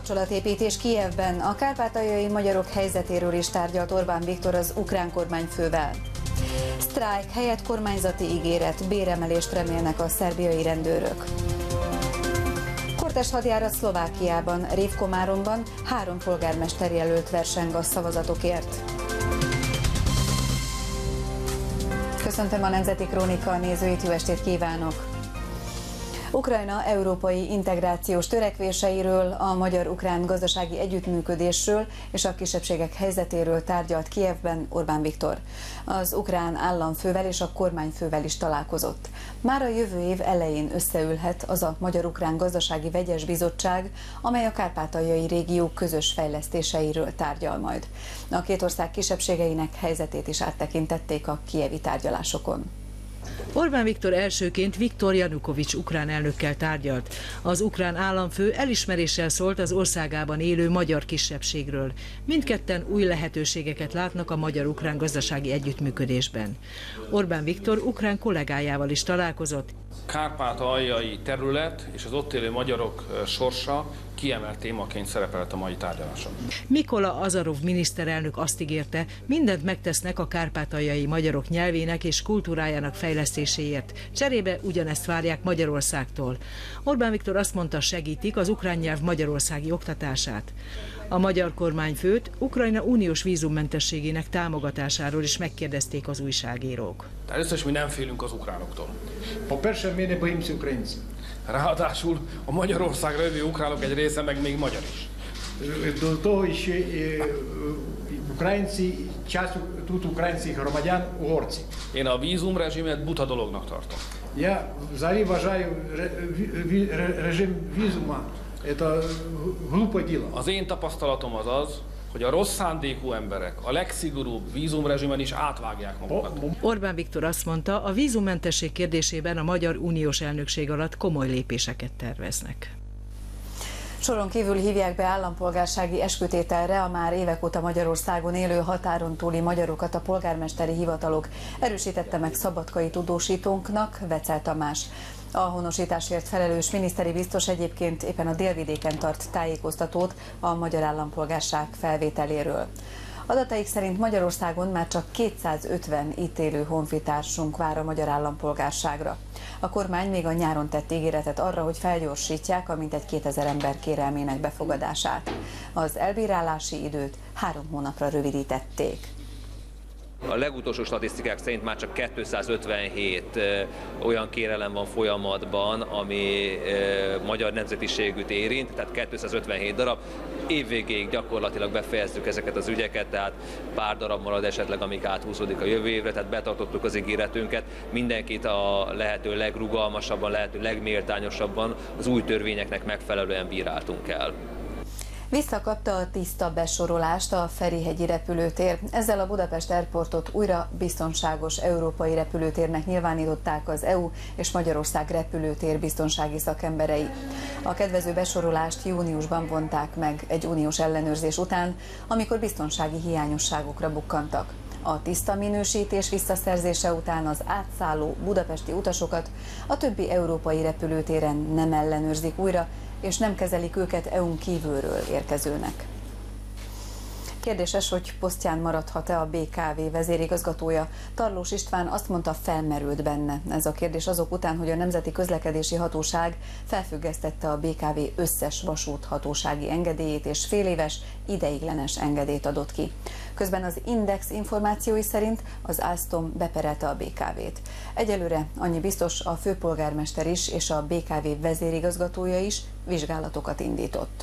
Kapcsolatépítés Kijevben. A kárpátaljai magyarok helyzetéről is tárgyalt Orbán Viktor az ukrán kormányfővel. Sztrájk helyett kormányzati ígéret, béremelést remélnek a szerbiai rendőrök. Kortes hadjárat Szlovákiában, Révkomáromban 3 polgármester jelölt verseng a szavazatokért. Köszöntöm a Nemzeti Krónika nézőit, jó estét kívánok! Ukrajna európai integrációs törekvéseiről, a magyar-ukrán gazdasági együttműködésről és a kisebbségek helyzetéről tárgyalt Kijevben Orbán Viktor. Az ukrán államfővel és a kormányfővel is találkozott. Már a jövő év elején összeülhet az a magyar-ukrán gazdasági vegyes bizottság, amely a kárpátaljai régió közös fejlesztéseiről tárgyal majd. A két ország kisebbségeinek helyzetét is áttekintették a kijevi tárgyalásokon. Orbán Viktor elsőként Viktor Janukovics ukrán elnökkel tárgyalt. Az ukrán államfő elismeréssel szólt az országában élő magyar kisebbségről. Mindketten új lehetőségeket látnak a magyar-ukrán gazdasági együttműködésben. Orbán Viktor ukrán kollégájával is találkozott. Kárpátaljai terület és az ott élő magyarok sorsa kiemelt témaként szerepelt a mai tárgyaláson. Mykola Azarov miniszterelnök azt ígérte, mindent megtesznek a kárpátaljai magyarok nyelvének és kultúrájának fejlesztéséért. Cserébe ugyanezt várják Magyarországtól. Orbán Viktor azt mondta, segítik az ukrán nyelv magyarországi oktatását. A magyar kormányfőt Ukrajna uniós vízummentességének támogatásáról is megkérdezték az újságírók. Először is mi nem félünk az ukránoktól. По-перше, ми не боїмося українців. Ráadásul a Magyarországra jövő ukránok egy része meg még magyar is. До того, що українці, часто тут українці громадян угорці. Én a vízumrezsimet buta dolognak tartom. Я взагалі вважаю режим vízuma, це глупе діло. Az én tapasztalatom az az, hogy a rossz szándékú emberek a legszigorúbb vízumrezsimen is átvágják magukat. Orbán Viktor azt mondta, a vízummentesség kérdésében a magyar uniós elnökség alatt komoly lépéseket terveznek. Soron kívül hívják be állampolgársági eskütételre a már évek óta Magyarországon élő határon túli magyarokat a polgármesteri hivatalok, erősítette meg szabadkai tudósítónknak Vecel Tamás. A honosításért felelős miniszteri biztos egyébként éppen a Délvidéken tart tájékoztatót a magyar állampolgárság felvételéről. Adataik szerint Magyarországon már csak 250 itt élő honfitársunk vár a magyar állampolgárságra. A kormány még a nyáron tett ígéretet arra, hogy felgyorsítják a mintegy 2000 ember kérelmének befogadását. Az elbírálási időt 3 hónapra rövidítették. A legutolsó statisztikák szerint már csak 257 olyan kérelem van folyamatban, ami magyar nemzetiségűt érint, tehát 257 darab. Évvégéig gyakorlatilag befejezzük ezeket az ügyeket, tehát pár darab marad esetleg, amik áthúzódik a jövő évre, tehát betartottuk az ígéretünket. Mindenkit a lehető legrugalmasabban, lehető legméltányosabban az új törvényeknek megfelelően bíráltunk el. Visszakapta a tiszta besorolást a Ferihegyi repülőtér. Ezzel a Budapest Airportot újra biztonságos európai repülőtérnek nyilvánították az EU és Magyarország repülőtér biztonsági szakemberei. A kedvező besorolást júniusban vonták meg egy uniós ellenőrzés után, amikor biztonsági hiányosságokra bukkantak. A tiszta minősítés visszaszerzése után az átszálló budapesti utasokat a többi európai repülőtéren nem ellenőrzik újra, és nem kezelik őket EU-n kívülről érkezőnek. Kérdéses, hogy posztján maradhat-e a BKV vezérigazgatója. Tarlós István azt mondta, felmerült benne ez a kérdés azok után, hogy a Nemzeti Közlekedési Hatóság felfüggesztette a BKV összes vasúthatósági engedélyét és féléves ideiglenes engedélyt adott ki. Közben az Index információi szerint az Alstom beperelte a BKV-t. Egyelőre annyi biztos, a főpolgármester is és a BKV vezérigazgatója is vizsgálatokat indított.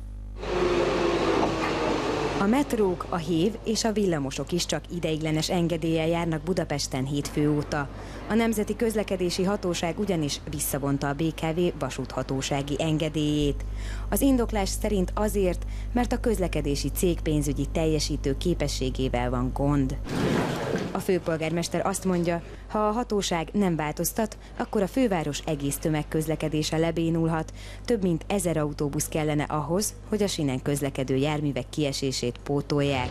A metrók, a hév és a villamosok is csak ideiglenes engedéllyel járnak Budapesten hétfő óta. A Nemzeti Közlekedési Hatóság ugyanis visszavonta a BKV vasúthatósági engedélyét. Az indoklás szerint azért, mert a közlekedési cég pénzügyi teljesítő képességével van gond. A főpolgármester azt mondja, ha a hatóság nem változtat, akkor a főváros egész tömegközlekedése lebénulhat. Több mint 1000 autóbusz kellene ahhoz, hogy a sínen közlekedő járművek kiesését pótolják.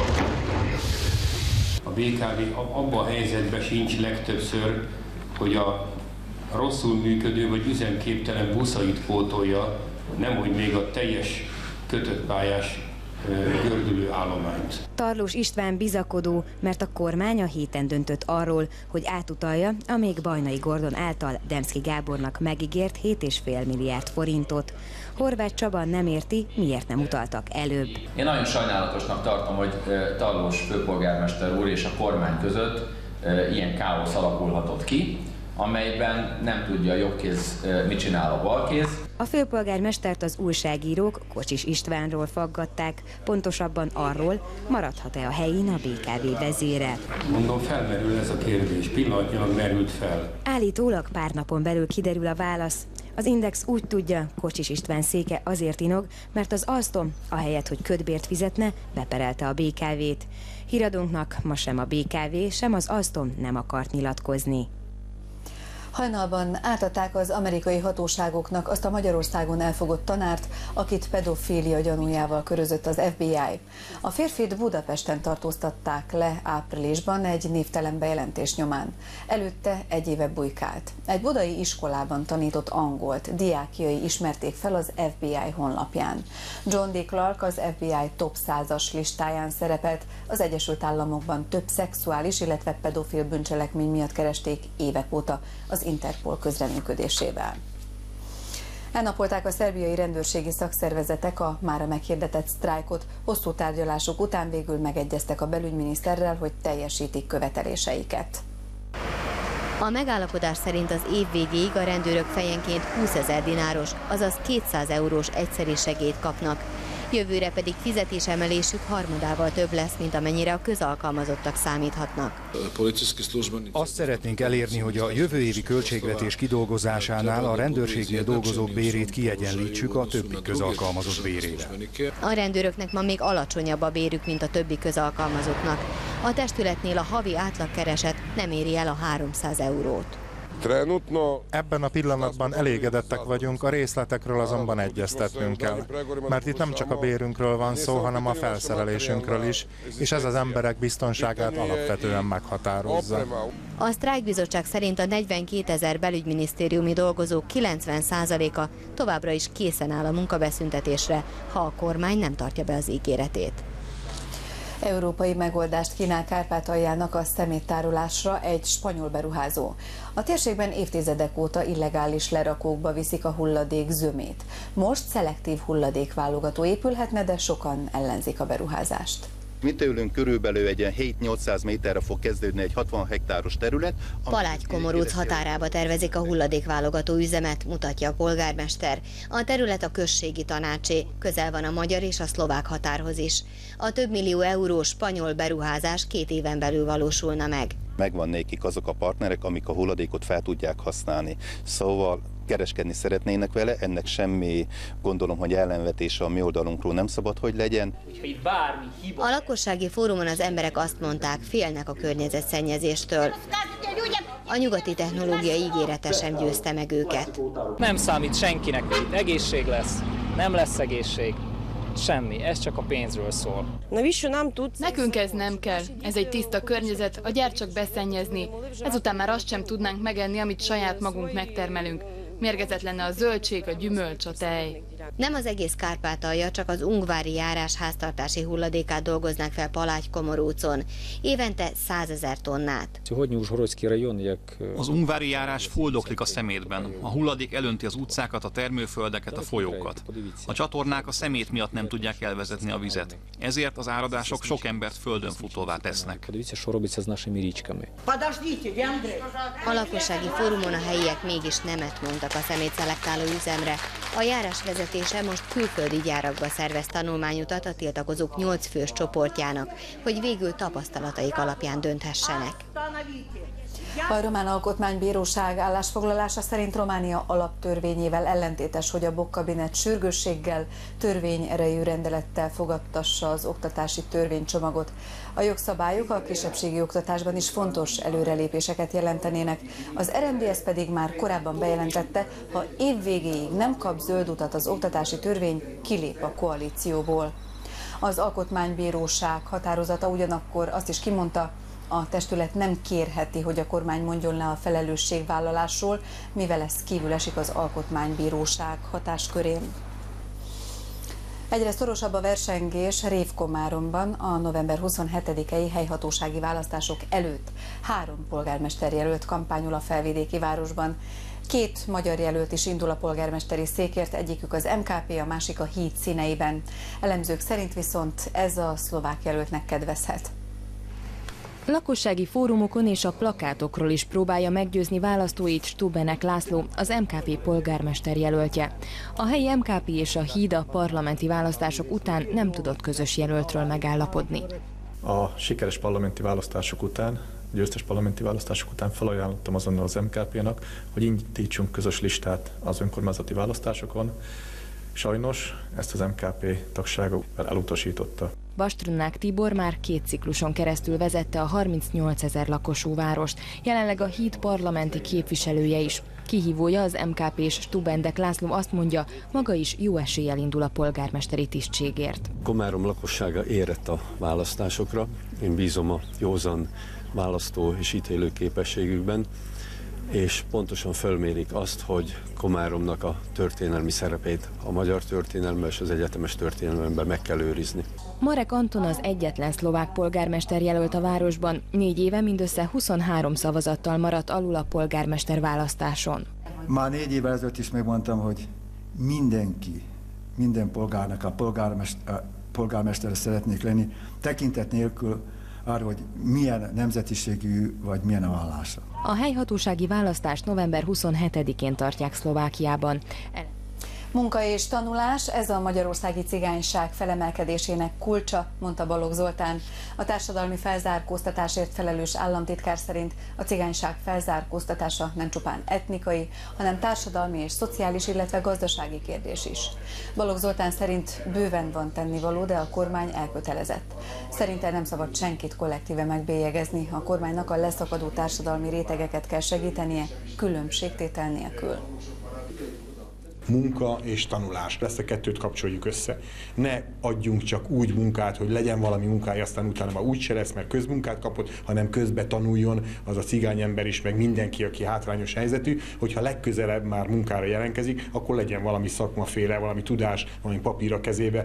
A BKV abban a helyzetben sincs legtöbbször, hogy a rosszul működő vagy üzemképtelen buszait pótolja, nemhogy még a teljes kötött pályás gördülő állományt. Tarlós István bizakodó, mert a kormány a héten döntött arról, hogy átutalja a még Bajnai Gordon által Demszky Gábornak megígért 7,5 milliárd forintot. Horváth Csaba nem érti, miért nem utaltak előbb. Én nagyon sajnálatosnak tartom, hogy Tarlós főpolgármester úr és a kormány között ilyen káosz alakulhatott ki, amelyben nem tudja a jobb kéz, mit csinál a bal kéz. A főpolgármestert az újságírók Kocsis Istvánról faggatták, pontosabban arról, maradhat-e a helyén a BKV vezére. Mondom, felmerül ez a kérdés, pillanatnyilag merült fel. Állítólag pár napon belül kiderül a válasz. Az Index úgy tudja, Kocsis István széke azért inog, mert az Alstom, ahelyett, hogy kötbért fizetne, beperelte a BKV-t. Híradónknak ma sem a BKV, sem az Alstom nem akart nyilatkozni. Hajnalban átadták az amerikai hatóságoknak azt a Magyarországon elfogott tanárt, akit pedofília gyanújával körözött az FBI. A férfit Budapesten tartóztatták le áprilisban egy névtelen bejelentés nyomán. Előtte egy éve bujkált. Egy budai iskolában tanított angolt, diákjai ismerték fel az FBI honlapján. John D. Clark az FBI top 100-as listáján szerepelt, az Egyesült Államokban több szexuális, illetve pedofil bűncselekmény miatt keresték évek óta az Interpol közreműködésével. Elnapolták a szerbiai rendőrségi szakszervezetek a mára meghirdetett sztrájkot. Hosszú tárgyalások után végül megegyeztek a belügyminiszterrel, hogy teljesítik követeléseiket. A megállapodás szerint az év végéig a rendőrök fejenként 20 000 dináros, azaz 200 eurós egyszeri segélyt kapnak. Jövőre pedig fizetésemelésük harmadával több lesz, mint amennyire a közalkalmazottak számíthatnak. Azt szeretnénk elérni, hogy a jövő évi költségvetés kidolgozásánál a rendőrségnél dolgozók bérét kiegyenlítsük a többi közalkalmazott bérére. A rendőröknek ma még alacsonyabb a bérük, mint a többi közalkalmazottnak. A testületnél a havi átlagkereset nem éri el a 300 eurót. Ebben a pillanatban elégedettek vagyunk, a részletekről azonban egyeztetnünk kell. Mert itt nem csak a bérünkről van szó, hanem a felszerelésünkről is, és ez az emberek biztonságát alapvetően meghatározza. A sztrájkbizottság szerint a 42 000 belügyminisztériumi dolgozók 90%-a továbbra is készen áll a munkabeszüntetésre, ha a kormány nem tartja be az ígéretét. Európai megoldást kínál Kárpátaljának a szeméttárolásra egy spanyol beruházó. A térségben évtizedek óta illegális lerakókba viszik a hulladék zömét. Most szelektív hulladékválogató épülhetne, de sokan ellenzik a beruházást. Mi tőlünk körülbelül egy 7-800 méterre fog kezdődni egy 60 hektáros terület. Palágy-Komoróc határába tervezik a hulladékválogató üzemet, mutatja a polgármester. A terület a községi tanácsé, közel van a magyar és a szlovák határhoz is. A több millió eurós spanyol beruházás 2 éven belül valósulna meg. Megvan nékik azok a partnerek, amik a hulladékot fel tudják használni. Szóval kereskedni szeretnének vele, ennek semmi, gondolom, hogy ellenvetése a mi oldalunkról nem szabad, hogy legyen. A lakossági fórumon az emberek azt mondták, félnek a környezetszennyezéstől. A nyugati technológia ígérete sem győzte meg őket. Nem számít senkinek, hogy itt egészség lesz, nem lesz egészség. Semmi, ez csak a pénzről szól. Nekünk ez nem kell. Ez egy tiszta környezet, a gyár csak beszennyezni. Ezután már azt sem tudnánk megenni, amit saját magunk megtermelünk. Mérgezett lenne a zöldség, a gyümölcs, a tej. Nem az egész Kárpátalja, csak az ungvári járás háztartási hulladékát dolgoznák fel Palágy-Komorócon. Évente 100 000 tonnát. Az ungvári járás fuldoklik a szemétben. A hulladék elönti az utcákat, a termőföldeket, a folyókat. A csatornák a szemét miatt nem tudják elvezetni a vizet. Ezért az áradások sok embert földön futóvá tesznek. A lakossági fórumon a helyiek mégis nemet mondtak a szemétszelektáló üzemre. A járás vezetése most külföldi gyárakba szervez tanulmányutat a tiltakozók 8 fős csoportjának, hogy végül tapasztalataik alapján dönthessenek. A Román Alkotmánybíróság állásfoglalása szerint Románia alaptörvényével ellentétes, hogy a Bok kabinet sürgősséggel, törvényerejű rendelettel fogadtassa az oktatási törvénycsomagot. A jogszabályok a kisebbségi oktatásban is fontos előrelépéseket jelentenének. Az RMDSZ pedig már korábban bejelentette, ha év végéig nem kap zöld utat az oktatási törvény, kilép a koalícióból. Az Alkotmánybíróság határozata ugyanakkor azt is kimondta, a testület nem kérheti, hogy a kormány mondjon le a felelősségvállalásról, mivel ez kívül esik az Alkotmánybíróság hatáskörén. Egyre szorosabb a versengés Révkomáromban a november 27-i helyhatósági választások előtt. 3 polgármester jelölt kampányol a felvidéki városban. 2 magyar jelölt is indul a polgármesteri székért, egyikük az MKP, a másik a Híd színeiben. Elemzők szerint viszont ez a szlovák jelöltnek kedvezhet. Lakossági fórumokon és a plakátokról is próbálja meggyőzni választóit Stubenek László, az MKP polgármester jelöltje. A helyi MKP és a Híd a parlamenti választások után nem tudott közös jelöltről megállapodni. A sikeres parlamenti választások után, győztes parlamenti választások után felajánlottam azonnal az MKP-nak, hogy indítsunk közös listát az önkormányzati választásokon. Sajnos ezt az MKP tagsága elutasította. Bastrunák Tibor már 2 cikluson keresztül vezette a 38 000 lakosú várost, jelenleg a Híd parlamenti képviselője is. Kihívója az MKP-s Stubendek László azt mondja, maga is jó eséllyel indul a polgármesteri tisztségért. Komárom lakossága érett a választásokra, én bízom a józan választó és ítélő képességükben, és pontosan fölmérik azt, hogy Komáromnak a történelmi szerepét a magyar történelemben és az egyetemes történelemben meg kell őrizni. Marek Anton az egyetlen szlovák polgármester jelölt a városban, 4 éve mindössze 23 szavazattal maradt alul a polgármester választáson. Már 4 évvel ezelőtt is megmondtam, hogy minden polgárnak a polgármestere szeretnék lenni, tekintet nélkül arra, hogy milyen nemzetiségű vagy milyen a vallása. A helyhatósági választást november 27-én tartják Szlovákiában. Munka és tanulás, ez a magyarországi cigányság felemelkedésének kulcsa, mondta Balogh Zoltán. A társadalmi felzárkóztatásért felelős államtitkár szerint a cigányság felzárkóztatása nem csupán etnikai, hanem társadalmi és szociális, illetve gazdasági kérdés is. Balogh Zoltán szerint bőven van tennivaló, de a kormány elkötelezett. Szerinte nem szabad senkit kollektíve megbélyegezni, a kormánynak a leszakadó társadalmi rétegeket kell segítenie, különbségtétel nélkül. Munka és tanulás. Ezt a kettőt kapcsoljuk össze. Ne adjunk csak úgy munkát, hogy legyen valami munkája, aztán utána már úgyse lesz, mert közmunkát kapott, hanem közbe tanuljon az a cigány ember is, meg mindenki, aki hátrányos helyzetű, hogyha legközelebb már munkára jelentkezik, akkor legyen valami szakmaféle, valami tudás, valami papír a kezébe.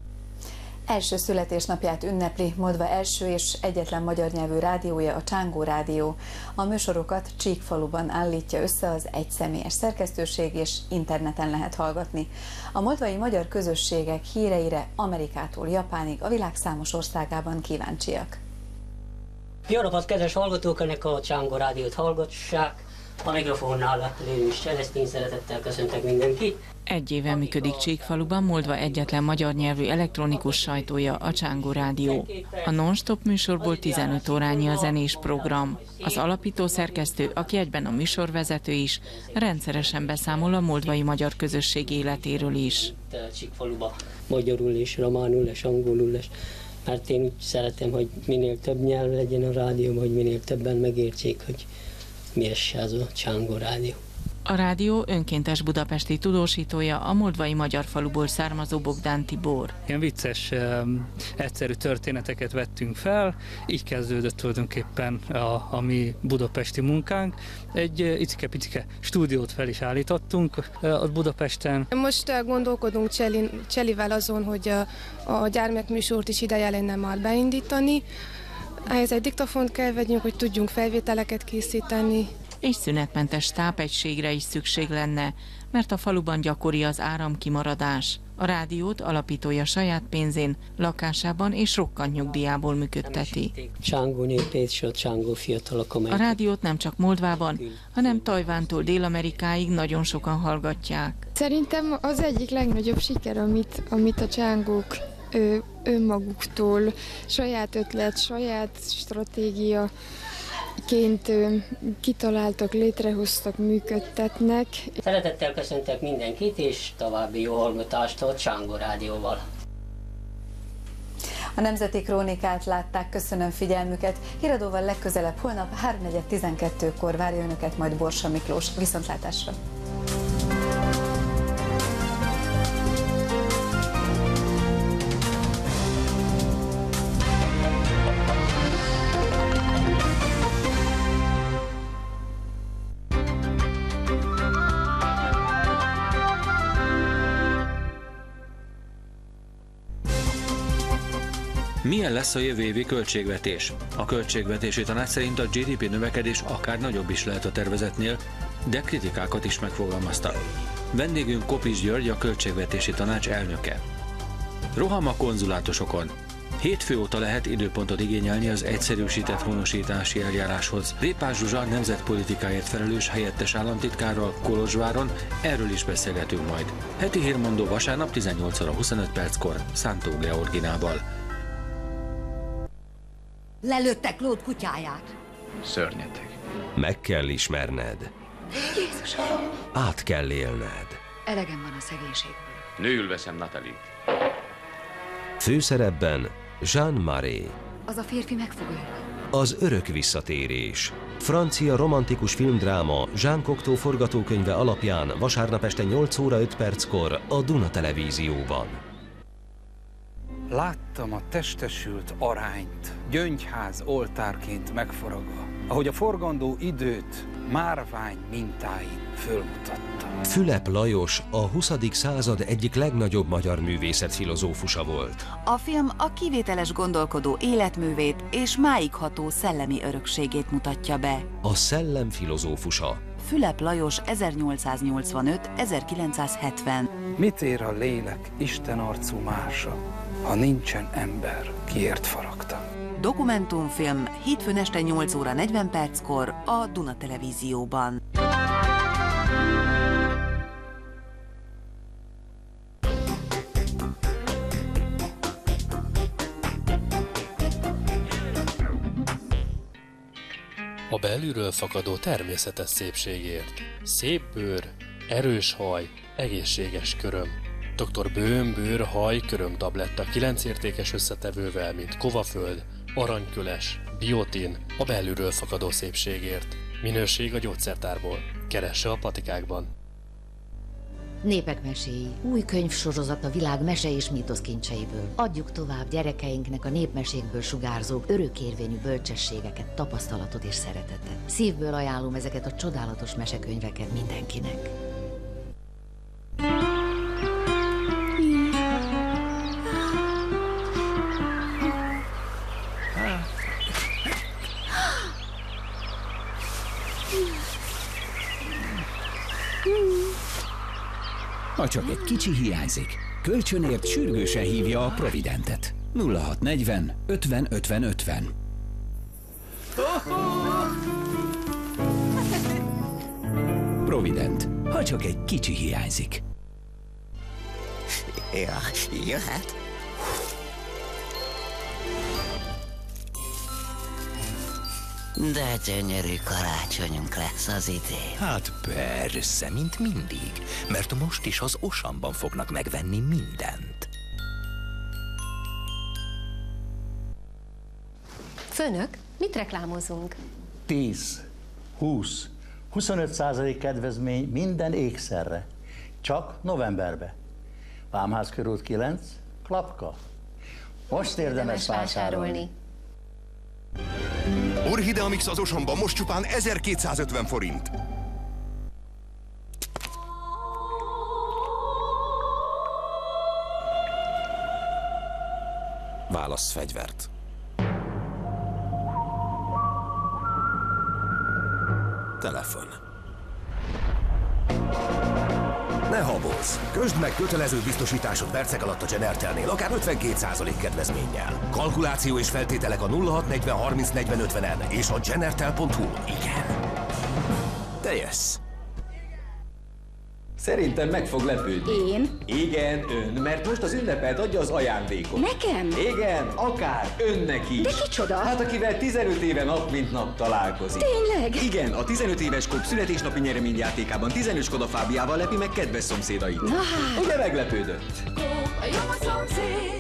Első születésnapját ünnepli Moldva első és egyetlen magyar nyelvű rádiója, a Csángó Rádió. A műsorokat Csíkfaluban állítja össze az egyszemélyes szerkesztőség, és interneten lehet hallgatni. A moldvai magyar közösségek híreire Amerikától Japánig a világ számos országában kíváncsiak. Jó napot, kedves hallgatók! Ennek a Csángó Rádiót hallgassák. A mikrofonnál Lőrinc Cselesztény, szeretettel köszöntök mindenkit. 1 éve működik Csíkfaluban Moldva egyetlen magyar nyelvű elektronikus sajtója, a Csángó Rádió. A non-stop műsorból 15 órányi a zenés program. Az alapító szerkesztő, aki egyben a műsorvezető is, rendszeresen beszámol a moldvai magyar közösség életéről is. Csíkfaluban magyarul és románul és angolul és mert én úgy szeretem, hogy minél több nyelv legyen a rádióban, hogy minél többen megértsék, hogy mi ez a Csángó Rádió. A rádió önkéntes budapesti tudósítója a moldvai magyar faluból származó Bogdán Tibor. Ilyen vicces, egyszerű történeteket vettünk fel, így kezdődött tulajdonképpen a mi budapesti munkánk. Egy icike-picike stúdiót fel is állítottunk ott Budapesten. Most gondolkodunk Cselivel azon, hogy a gyermekműsort is ideje lenne már beindítani. Ehhez egy diktafont kell vegyünk, hogy tudjunk felvételeket készíteni. És szünetmentes tápegységre is szükség lenne, mert a faluban gyakori az áramkimaradás. A rádiót alapítója saját pénzén, lakásában és rokkant nyugdíjából működteti. Csángó népét és a Csángó fiatalok, A rádiót nem csak Moldvában, hanem Tajvántól Dél-Amerikáig nagyon sokan hallgatják. Szerintem az egyik legnagyobb siker, amit a csángók önmaguktól, saját ötlet, saját stratégia ként kitaláltak, létrehoztak, működtetnek. Szeretettel köszöntök mindenkit, és további jó hallgatást a Csángó Rádióval. A Nemzeti Krónikát látták, köszönöm figyelmüket. Híradóval legközelebb holnap 3:12-kor várja önöket majd Borsa Miklós. Viszontlátásra! Milyen lesz a jövő évi költségvetés? A Költségvetési Tanács szerint a GDP növekedés akár nagyobb is lehet a tervezetnél, de kritikákat is megfogalmaztak. Vendégünk Kopics György, a Költségvetési Tanács elnöke. Roham a konzulátusokon. Hétfő óta lehet időpontot igényelni az egyszerűsített honosítási eljáráshoz. Répás Zsuzsa nemzetpolitikáért felelős helyettes államtitkárral Kolozsváron erről is beszélgetünk majd. Heti hírmondó vasárnap 18 óra 25 perckor Szántó Georginával. Lelőttek Lód kutyáját. Szörnyeteg. Meg kell ismerned. Jézusom! Át kell élned. Elegem van a szegénységből. Nőül veszem Natalie. Főszerepben Jean Marais. Az a férfi meg fog ölni. Az örök visszatérés. Francia romantikus filmdráma Jean Cocteau forgatókönyve alapján vasárnap este 8 óra 5 perckor a Duna Televízióban. Láttam a testesült arányt, gyöngyház oltárként megforogva, ahogy a forgandó időt márvány mintáin fölmutatta. Fülep Lajos a 20. század egyik legnagyobb magyar művészetfilozófusa volt. A film a kivételes gondolkodó életművét és máig ható szellemi örökségét mutatja be. A szellem filozófusa. Fülep Lajos 1885-1970. Mit ér a lélek Isten arcú mása, ha nincsen ember, kiért faragta? Dokumentumfilm hétfőn este 8 óra 40 perckor a Duna Televízióban. A belülről fakadó természetes szépségért. Szép bőr, erős haj, egészséges köröm. Dr. Bőn-bőr haj-köröm tabletta 9 értékes összetevővel, mint kovaföld, aranyköles, biotin, a belülről fakadó szépségért. Minőség a gyógyszertárból. Keresse a patikákban. Népek meséi. Új könyvsorozat a világ mese és mítoszkincseiből. Adjuk tovább gyerekeinknek a népmesékből sugárzó örökérvényű bölcsességeket, tapasztalatot és szeretetet. Szívből ajánlom ezeket a csodálatos mesekönyveket mindenkinek. Ha csak egy kicsi hiányzik, kölcsönért sürgősen hívja a Providentet. 0640 50 50 50. Provident. Ha csak egy kicsi hiányzik. Ja, jöhet. De gyönyörű karácsonyunk lesz az idén. Hát persze, mint mindig, mert most is az Osamban fognak megvenni mindent. Főnök, mit reklámozunk? 10, 20, 25% kedvezmény minden ékszerre. Csak novemberbe. Vámház körút 9, Klapka. Most érdemes vásárolni. Orchidea Mix az Osamban most csupán 1250 forint. Válassz fegyvert. Telefon. Ne habozz! Közd meg kötelező biztosításod percek alatt a Genertelnél, akár 52% kedvezménnyel. Kalkuláció és feltételek a 0640 30 40 50-en és a genertel.hu. Igen. Te jössz. Szerintem meg fog lepődni. Én? Igen, ön, mert most az ünnepelt adja az ajándékot. Nekem? Igen, akár önnek is. De kicsoda? Hát akivel 15 éve nap mint nap találkozik. Tényleg? Igen, a 15 éves klub születésnapi nyereményjátékában 15 Skoda Fábiával lepi meg kedves szomszédait. Na hát. Ugye meglepődött? Jó a szomszéd.